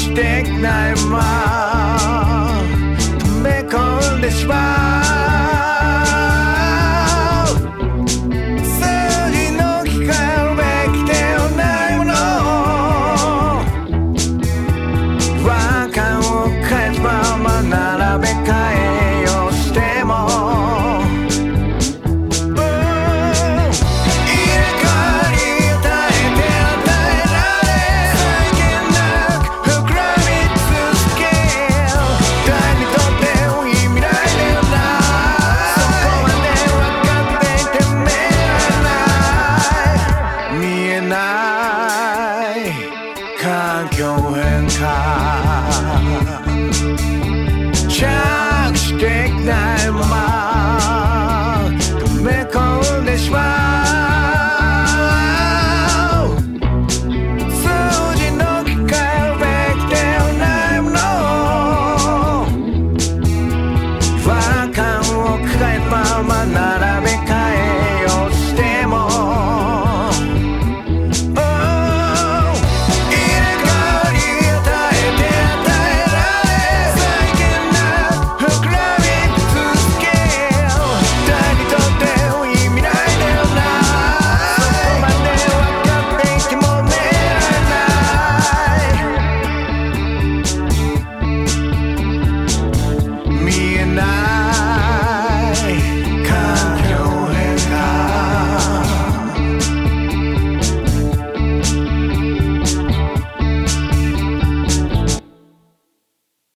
してないま止め込んでしまう次の機会をべきではないもの違和感を返すまま並べ替えようしても環境変化着地できないまま